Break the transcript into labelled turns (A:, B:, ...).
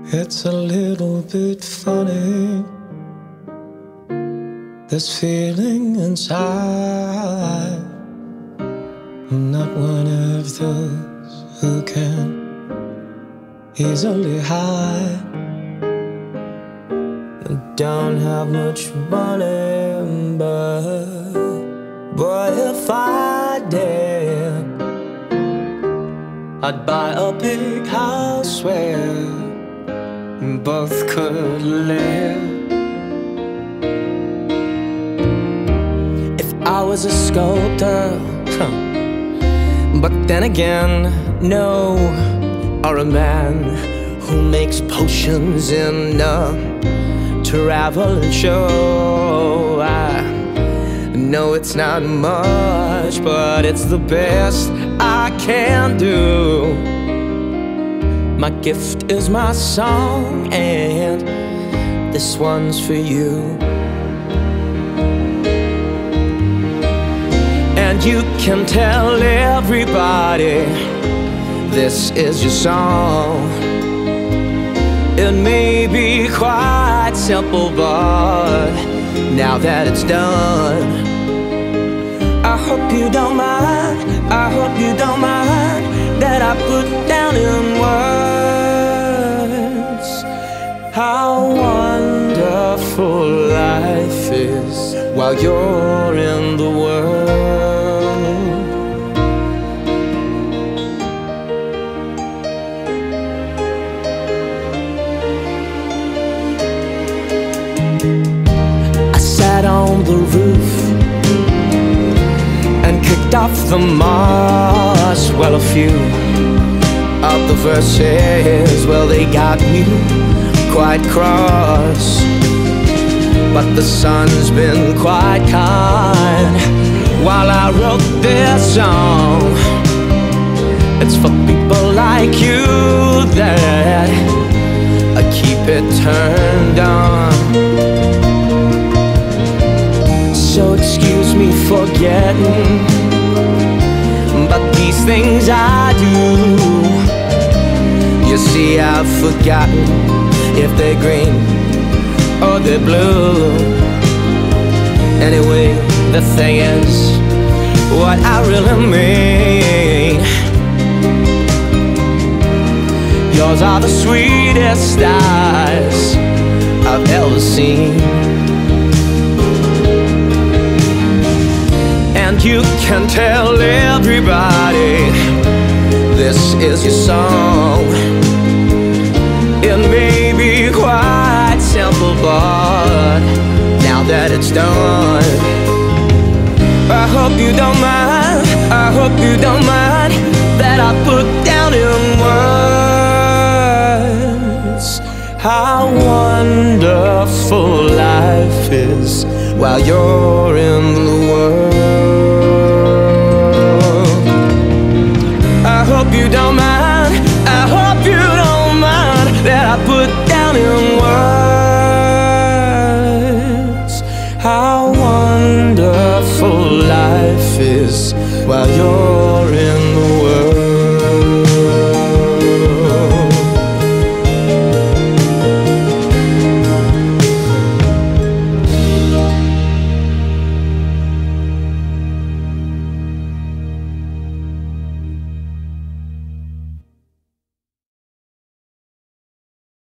A: It's a little bit funny, this feeling inside. I'm not one of those who can easily hide. I don't have much money, but boy, if I did, I'd buy a big house where both could live. If I was a sculptor, but then again, no, or a man who makes potions in travel and show. I know it's not much, but it's the best I can do. My gift is my song, and this one's for you. And you can tell everybody this is your song. It may be quite simple, but now that it's done, I hope you don't mind, I hope you don't mind that I put down in words how wonderful life is while you're in the world. I sat on the roof and kicked off the moss. Well, a few of the verses, well, they got me quite cross. But the sun's been quite kind while I wrote this song. It's for people like you that I keep it turned on. So excuse me for forgetting, but these things I do. You see, I've forgotten if they're green or they're blue. Anyway, the thing is, what I really mean, yours are the sweetest eyes I've ever seen. And you can tell everybody this is your song. It may be quite simple, but now that it's done, I hope you don't mind, I hope you don't mind that I put down in words how wonderful life is while you're in the world.